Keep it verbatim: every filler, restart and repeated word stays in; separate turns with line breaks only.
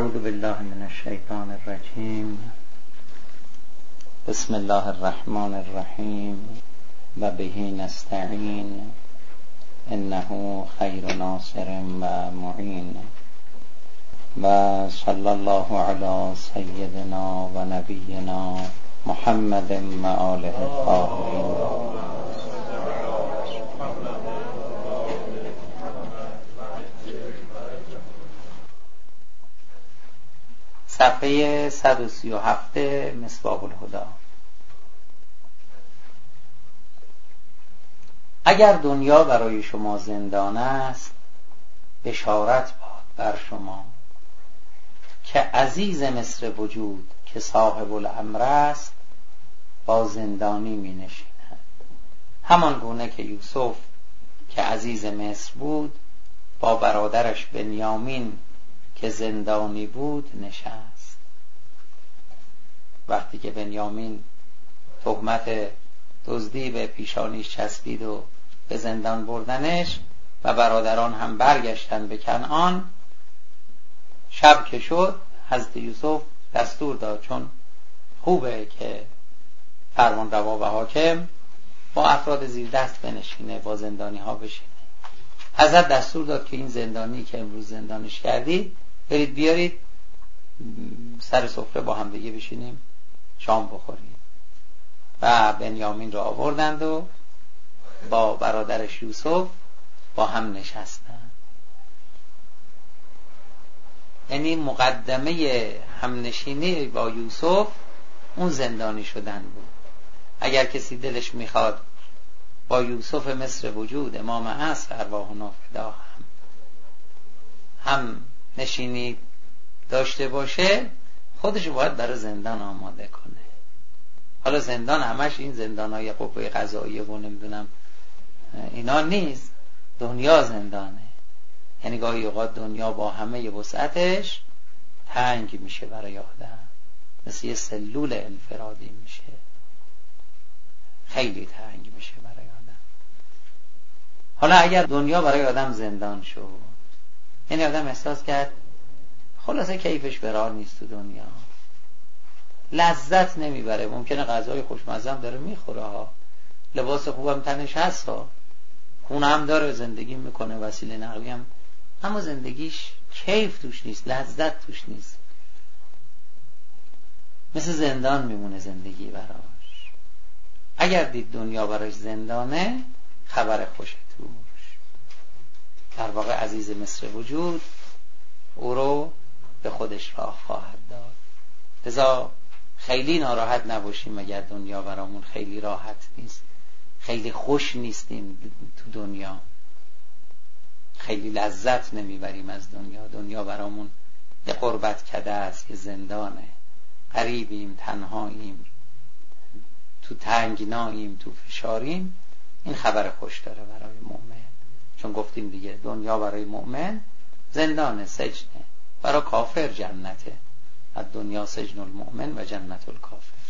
اعوذ بالله من الشیطان الرجیم. بسم الله الرحمن الرحیم و به نستعین انه خیر ناصر و معین و صلی الله علی سیدنا و نبینا محمد و آله الطاهرین. صفحه صد و سی و هفت مصباح الهدی. اگر دنیا برای شما زندان است، بشارت باد بر شما که عزیز مصر وجود که صاحب الامر است با زندانی می نشیند. همان گونه که یوسف که عزیز مصر بود با برادرش بنیامین که زندانی بود نشست. وقتی که بنیامین تهمت دزدی به پیشانیش چسبید و به زندان بردنش و برادران هم برگشتن به کنعان، شب که شد حضرت یوسف دستور داد، چون خوبه که فرمان روا و حاکم با افراد زیر دست بنشینه، با زندانی ها بشینه. حضرت دستور داد که این زندانی که امروز زندانش کردید برید بیارید سر سفره با هم دیگه بشینیم شام بخوریم. و بنیامین رو آوردند و با برادرش یوسف با هم نشستند. یعنی مقدمه همنشینی با یوسف اون زندانی شدن بود. اگر کسی دلش میخواد با یوسف مصر وجود امام عصر ارواحنا فدا هم هم نشینی داشته باشه، خودشو باید برای زندان آماده کنه. حالا زندان همش این زندانای قوه قضاییه و نمیدونم اینا نیست، دنیا زندانه. یعنی گاهی اوقات دنیا با همه وسعتش تنگ میشه برای آدم، مثل یه سلول انفرادی میشه، خیلی تنگ میشه برای آدم. حالا اگر دنیا برای آدم زندان شد، یعنی آدم احساس کرد خلاصه کیفش برار نیست تو دنیا، لذت نمیبره، ممکنه غذای خوشمزه هم داره میخوره ها، لباس خوبم تنش هست ها، خونه هم داره، زندگی میکنه، وسیله نقلی هم، اما زندگیش کیف توش نیست، لذت توش نیست، مثل زندان میمونه زندگی براش. اگر دید دنیا براش زندانه، خبر خوش توش. در واقع عزیز مصر وجود او رو به خودش راه خواهد داد. لذا خیلی ناراحت نباشیم اگر دنیا برامون خیلی راحت نیست، خیلی خوش نیستیم تو دنیا، خیلی لذت نمیبریم از دنیا. دنیا برامون یه غربت کده است، یه زندانه، غریبیم، تنهاییم، تو تنگناییم، تو فشاریم. این خبر خوش داره برای مؤمن، چون گفتیم دیگه دنیا برای مؤمن زندانه، سجنه. برای کافر جنته. از دنیا سجن المؤمن و جنت الکافر.